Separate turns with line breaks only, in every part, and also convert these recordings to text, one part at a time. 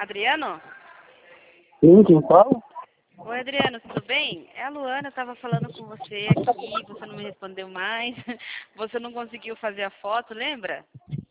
Adriano?
Sim, quem fala?
Oi, Adriano, tudo bem? É a Luana, eu tava falando com você aqui, você não me respondeu mais. Você não conseguiu fazer a foto, lembra?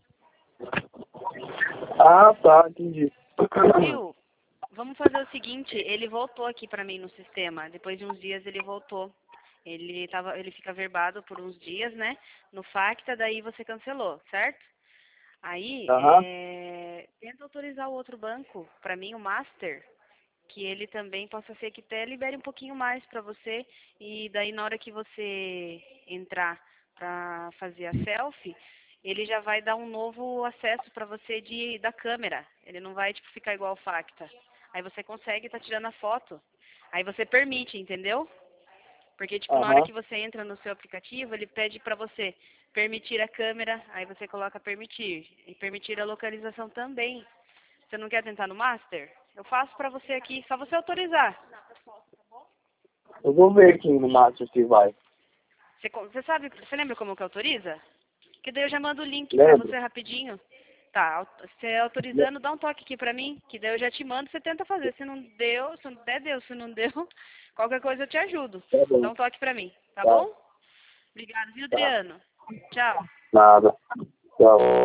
Ah, tá, entendi.
Viu? Vamos fazer o seguinte, ele voltou aqui pra mim no sistema. Depois de uns dias ele voltou. Ele fica verbado por uns dias, né? No Facta, daí você cancelou, certo? Aí,
Aham,
tenta autorizar o outro banco, pra mim, o Master, que ele também possa ser que até libere um pouquinho mais para você e daí na hora que você entrar para fazer a selfie, ele já vai dar um novo acesso para você da câmera. Ele não vai tipo ficar igual o Facta. Aí você consegue estar tirando a foto. Aí você permite, entendeu? Porque tipo na hora
aham.
que você entra no seu aplicativo, ele pede para você permitir a câmera, aí você coloca permitir e permitir a localização também. Você não quer tentar no Master? Eu faço pra você aqui, só você autorizar.
Eu vou ver aqui no Master se vai.
Você lembra como que autoriza? Que daí eu já mando o link pra
Lembro?
você rapidinho. Tá, você autorizando, dá um toque aqui pra mim, que daí eu já te mando, você tenta fazer. Se não deu, se não der, deu. Se não deu, qualquer coisa eu te ajudo.
Tá
Dá
bom.
um toque pra mim, tá
Tá,
bom? Obrigada, viu,
tá.
Adriano? Tchau.
Nada. Tchau.